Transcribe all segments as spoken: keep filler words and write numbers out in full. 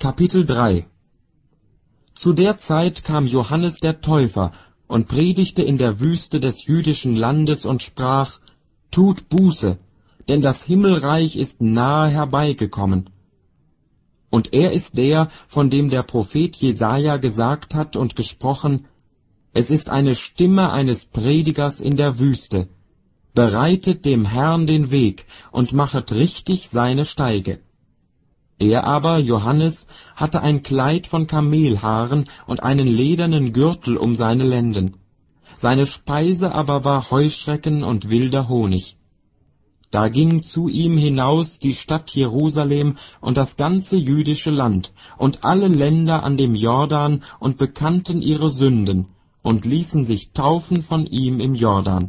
Kapitel drei. Zu der Zeit kam Johannes der Täufer und predigte in der Wüste des jüdischen Landes und sprach: Tut Buße, denn das Himmelreich ist nahe herbeigekommen. Und er ist der, von dem der Prophet Jesaja gesagt hat und gesprochen: Es ist eine Stimme eines Predigers in der Wüste. Bereitet dem Herrn den Weg und machet richtig seine Steige. Er aber, Johannes, hatte ein Kleid von Kamelhaaren und einen ledernen Gürtel um seine Lenden. Seine Speise aber war Heuschrecken und wilder Honig. Da ging zu ihm hinaus die Stadt Jerusalem und das ganze jüdische Land und alle Länder an dem Jordan und bekannten ihre Sünden und ließen sich taufen von ihm im Jordan.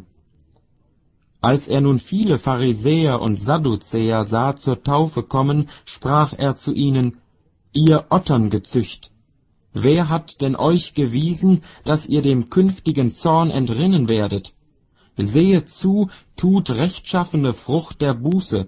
Als er nun viele Pharisäer und Sadduzäer sah zur Taufe kommen, sprach er zu ihnen: Ihr Otterngezücht! Wer hat denn euch gewiesen, dass ihr dem künftigen Zorn entrinnen werdet? Sehet zu, tut rechtschaffene Frucht der Buße.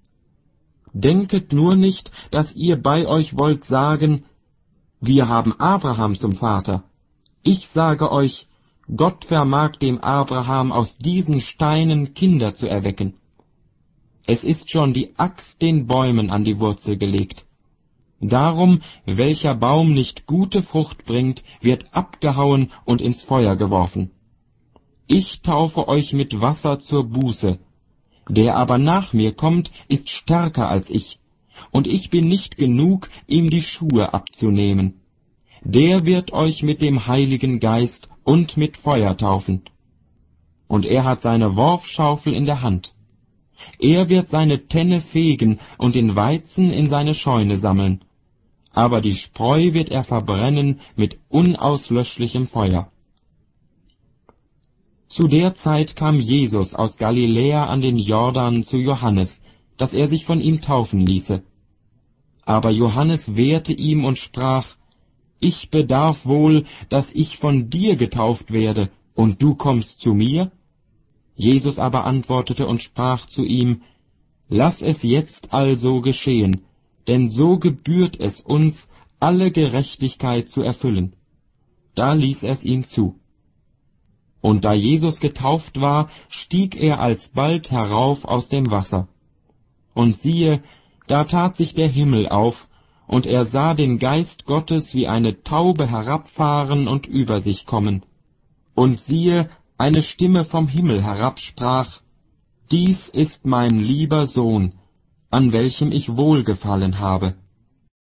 Denket nur nicht, dass ihr bei euch wollt sagen: Wir haben Abraham zum Vater. Ich sage euch, Gott vermag dem Abraham aus diesen Steinen Kinder zu erwecken. Es ist schon die Axt den Bäumen an die Wurzel gelegt. Darum, welcher Baum nicht gute Frucht bringt, wird abgehauen und ins Feuer geworfen. Ich taufe euch mit Wasser zur Buße. Der aber nach mir kommt, ist stärker als ich, und ich bin nicht genug, ihm die Schuhe abzunehmen. Der wird euch mit dem Heiligen Geist und mit Feuer taufen. Und er hat seine Worfschaufel in der Hand. Er wird seine Tenne fegen und den Weizen in seine Scheune sammeln. Aber die Spreu wird er verbrennen mit unauslöschlichem Feuer. Zu der Zeit kam Jesus aus Galiläa an den Jordan zu Johannes, dass er sich von ihm taufen ließe. Aber Johannes wehrte ihm und sprach: Ich bedarf wohl, dass ich von dir getauft werde, und du kommst zu mir? Jesus aber antwortete und sprach zu ihm: Lass es jetzt also geschehen, denn so gebührt es uns, alle Gerechtigkeit zu erfüllen. Da ließ es ihm zu. Und da Jesus getauft war, stieg er alsbald herauf aus dem Wasser. Und siehe, da tat sich der Himmel auf, und er sah den Geist Gottes wie eine Taube herabfahren und über sich kommen. Und siehe, eine Stimme vom Himmel herab sprach: Dies ist mein lieber Sohn, an welchem ich wohlgefallen habe.